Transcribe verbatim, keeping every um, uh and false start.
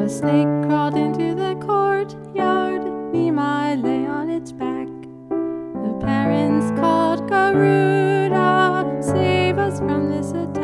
A snake crawled into the courtyard. Nimai lay on its back. The parents called, Garuda, save us from this attack.